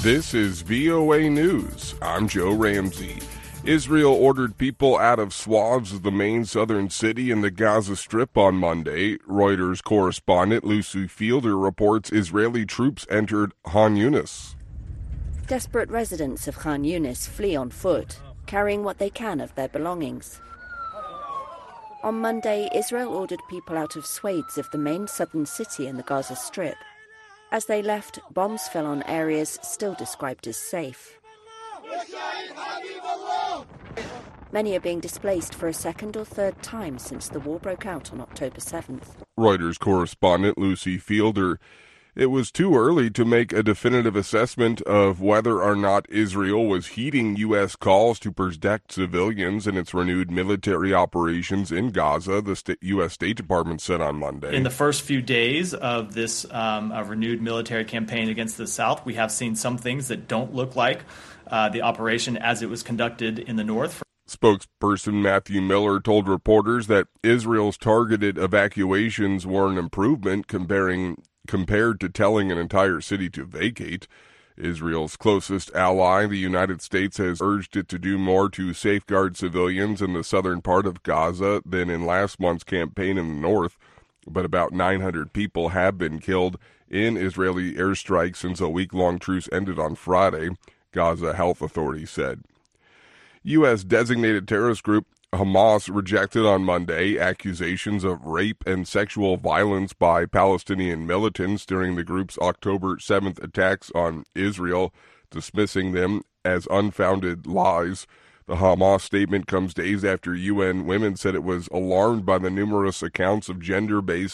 This is VOA News. I'm Joe Ramsey. Israel ordered people out of swaths of the main southern city in the Gaza Strip on Monday. Reuters correspondent Lucy Fielder reports Israeli troops entered Khan Yunis. Desperate residents of Khan Yunis flee on foot, carrying what they can of their belongings. On Monday, Israel ordered people out of swathes of the main southern city in the Gaza Strip. As they left, bombs fell on areas still described as safe. Many are being displaced for a second or third time since the war broke out on October 7th. Reuters correspondent Lucy Fielder. It was too early to make a definitive assessment of whether or not Israel was heeding U.S. calls to protect civilians in its renewed military operations in Gaza, the U.S. State Department said on Monday. In the first few days of this renewed military campaign against the South, we have seen some things that don't look like the operation as it was conducted in the North. Spokesperson Matthew Miller told reporters that Israel's targeted evacuations were an improvement compared to telling an entire city to vacate. Israel's closest ally, the United States, has urged it to do more to safeguard civilians in the southern part of Gaza than in last month's campaign in the north. But about 900 people have been killed in Israeli airstrikes since a week-long truce ended on Friday, Gaza health authorities said. U.S. designated terrorist group Hamas rejected on Monday accusations of rape and sexual violence by Palestinian militants during the group's October 7th attacks on Israel, dismissing them as unfounded lies. The Hamas statement comes days after UN Women said it was alarmed by the numerous accounts of gender-based